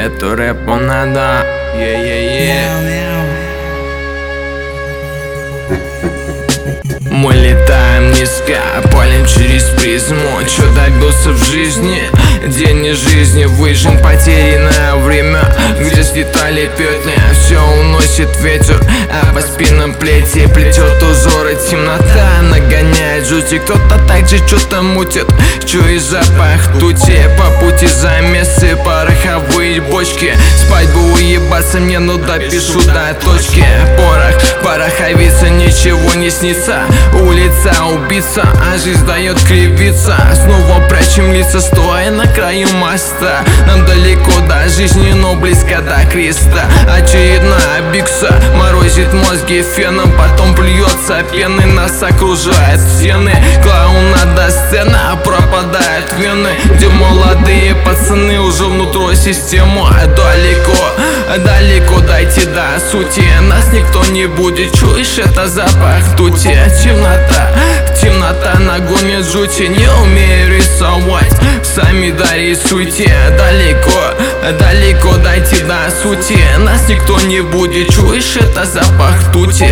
эту рэпу надо. Мы летаем низко, палим через призму. Чё добился в жизни? День не жизни, выжжен потерянное время, где слетали петли, все уносит ветер, а по спинам плети плетет узоры. Темнота нагоняет жути, кто-то так же что-то мутит. Чуй запах тути, по пути замесы, пороховые бочки. Спать бы уебаться мне, ну допишу до точки. Пороховица, ничего не снится. Улица убийца, а жизнь дает кривиться. Снова прячем лица, стоя на краю моста. Нам далеко до жизни, но близко до креста. Очередная бикса морозит мозги феном, потом плюется пеной, нас окружает стены. Клоуна до сцены, а пропадают вены, где молодые пацаны уже внутрь систему. Далеко дойти до сути, нас никто не будет. Чуешь, это запах тути. Темнота нагонит жути, не умею рисовать, сами дорисуйте. Далеко дойти до сути, нас никто не будет. Чуешь, это запах тути.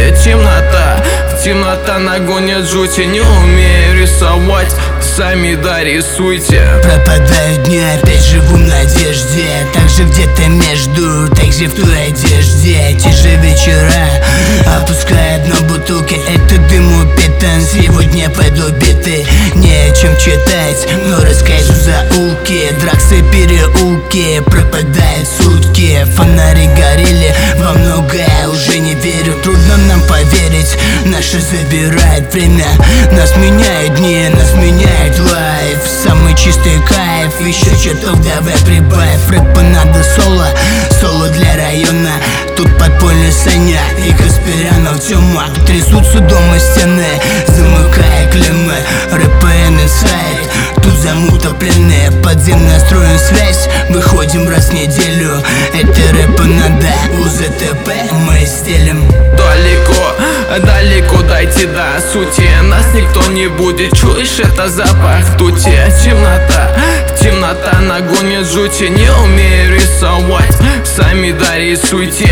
Темнота нагонит жути, не умею рисовать, сами дорисуйте. Пропадают дни, опять живу в надежде. Также где-то между, также в той одежде. Те же вечера опускает на бутылке. Это дым упитан, сегодня пойду биты. Не о чем читать, но расскажу заулки. Драксы, переулки, пропадают сутки. Фонари горели, во многое уже не верю. Трудно нам поверить, наше забирает время. Нас меняют дни, нас меняет лайф. Самый чистый кайф, еще чертов давай прибавь. Рэпа надо соло для района. Тут подпольный Саня и Каспиранов Тёма. Трясутся дома стены, замыкая клеммы. РПН инсайд, тут замута пленные. Подземно строим связь, выходим раз в неделю. Это рэпа надо, УЗТП мы стелим. Далеко дойти до сути, нас никто не будет. Чуешь, это запах тути. Темнота нагонит жути, не умею рисовать, сами дорисуйте.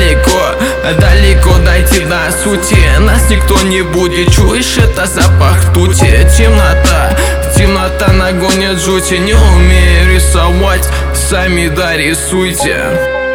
Далеко дойти до сути, нас никто не будет. Чуешь, это запах тути. Темнота нагонит жути, не умею рисовать, сами дорисуйте.